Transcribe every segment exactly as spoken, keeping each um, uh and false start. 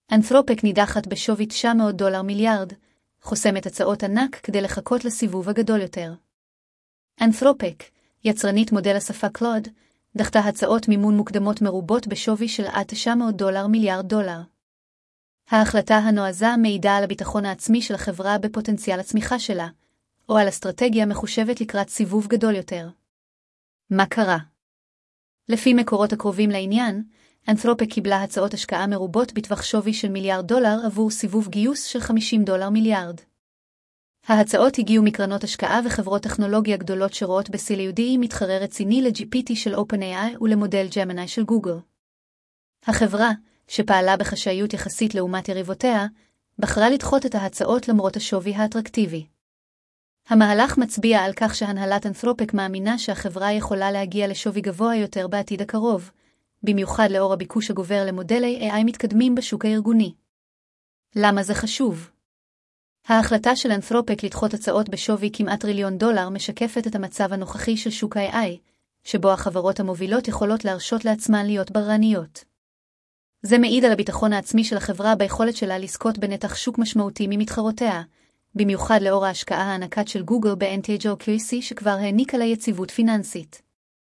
אנת'רופק נידחת בשווי תשע מאות דולר מיליארד, חוסמת הצעות ענק כדי לחכות לסיבוב הגדול יותר. אנת'רופק, יצרנית מודל השפה קלוד, דחתה הצעות מימון מוקדמות מרובות בשווי של עד תשע מאות דולר מיליארד דולר. ההחלטה הנועזה מעידה על הביטחון העצמי של החברה בפוטנציאל הצמיחה שלה, או על אסטרטגיה מחושבת לקראת סיבוב גדול יותר. מה קרה? לפי מקורות הקרובים לעניין, אנת'רופק קיבלה הצעות השקעה מרובות בטווח שווי של מיליארד דולר עבור סיבוב גיוס של חמישים דולר מיליארד. ההצעות הגיעו מקרנות השקעה וחברות טכנולוגיה גדולות שרואות ב-סי אל יו די מתחרה רציני ל-ג'י פי טי של OpenAI ולמודל ג'מיני של גוגל. החברה, שפעלה בחשאיות יחסית לעומת יריבותיה, בחרה לדחות את ההצעות למרות השווי האטרקטיבי. המהלך מצביע על כך שהנהלת אנת'רופק מאמינה שהחברה יכולה להגיע לשווי גבוה יותר בעתיד הקרוב, במיוחד לאור הביקוש הגובר למודלי איי איי מתקדמים בשוק הארגוני. למה זה חשוב? ההחלטה של אנת'רופק לדחות הצעות בשווי כמעט טריליון דולר משקפת את המצב הנוכחי של שוק ה-איי איי, שבו החברות המובילות יכולות להרשות לעצמן להיות בררניות. זה מעיד על הביטחון העצמי של החברה ביכולת שלה לזכות בנתח שוק משמעותי ממתחרותיה, במיוחד לאור ההשקעה הענקת של גוגל ב-אן טי ג'י קיו סי שכבר העניקה לה יציבות פיננסית.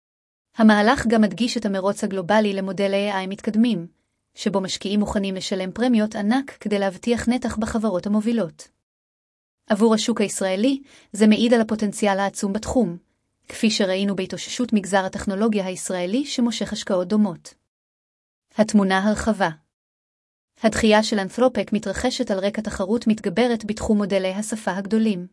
המהלך גם מדגיש את המרוץ הגלובלי למודלי איי איי מתקדמים, שבו משקיעים מוכנים לשלם פרמיות ענק כדי להבטיח נתח בחברות המובילות. עבור השוק הישראלי, זה מעיד על הפוטנציאל העצום בתחום, כפי שראינו בהתאוששות מגזר הטכנולוגיה הישראלי שמושך השקעות דומות. התמונה הרחבה. הדחייה של אנת'רופק מתרחשת על רקע תחרות מתגברת בתחום מודלי השפה הגדולים.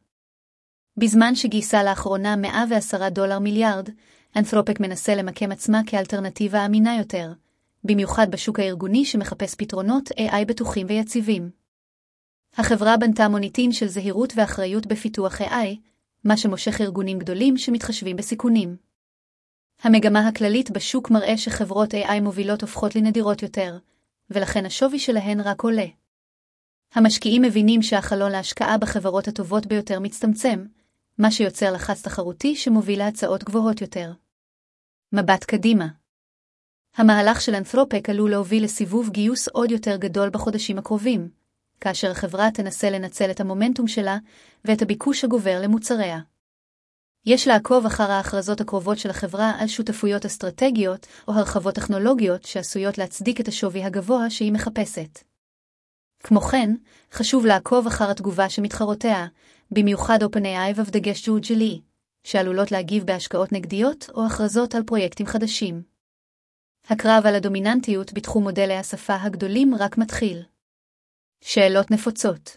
בזמן שגייסה לאחרונה מאה ועשרה דולר מיליארד, אנת'רופק מנסה למקם עצמה כאלטרנטיבה אמינה יותר, במיוחד בשוק הארגוני שמחפש פתרונות איי איי בטוחים ויציבים. החברה בנתה מוניטין של זהירות ואחריות בפיתוח איי איי, מה שמושך ארגונים גדולים שמתחשבים בסיכונים. המגמה הכללית בשוק מראה שחברות איי איי מובילות הופכות לנדירות יותר, ולכן השווי שלהן רק עולה. המשקיעים מבינים שהחלון להשקעה בחברות הטובות ביותר מצטמצם, מה שיוצר לחץ תחרותי שמוביל להצעות גבוהות יותר. מבט קדימה. המהלך של אנת'רופק עלול להוביל לסיבוב גיוס עוד יותר גדול בחודשים הקרובים, כאשר החברה תנסה לנצל את המומנטום שלה ואת הביקוש הגובר למוצריה. יש לעקוב אחר ההכרזות הקרובות של החברה על שותפויות אסטרטגיות או הרחבות טכנולוגיות שעשויות להצדיק את השווי הגבוה שהיא מחפשת. כמו כן, חשוב לעקוב אחר התגובה שמתחרותיה, במיוחד OpenAI ובדגש ג'ולי, שעלולות להגיב בהשקעות נגדיות או הכרזות על פרויקטים חדשים. הקרב על הדומיננטיות בתחום מודלי השפה הגדולים רק מתחיל. שאלות נפוצות.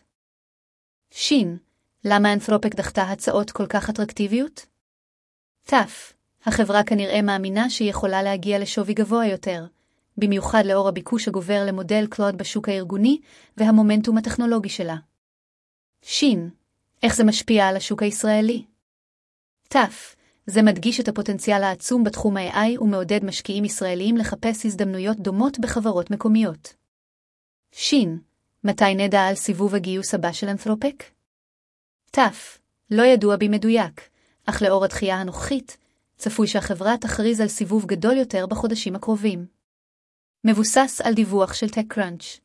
שין, למה אנת'רופק דחתה הצעות כל כך אטרקטיביות? תף, החברה כנראה מאמינה שהיא יכולה להגיע לשווי גבוה יותר, במיוחד לאור הביקוש הגובר למודל קלוד בשוק הארגוני והמומנטום הטכנולוגי שלה. שין, איך זה משפיע על השוק הישראלי? תף, זה מדגיש את הפוטנציאל העצום בתחום ה-איי איי ומעודד משקיעים ישראליים לחפש הזדמנויות דומות בחברות מקומיות. שין, מתי נדע על סיבוב הגיוס הבא של אנת'רופק? תף, לא ידוע במדויק, אך לאור הדחייה הנוכחית, צפוי שהחברה תכריז על סיבוב גדול יותר בחודשים הקרובים. מבוסס על דיווח של TechCrunch.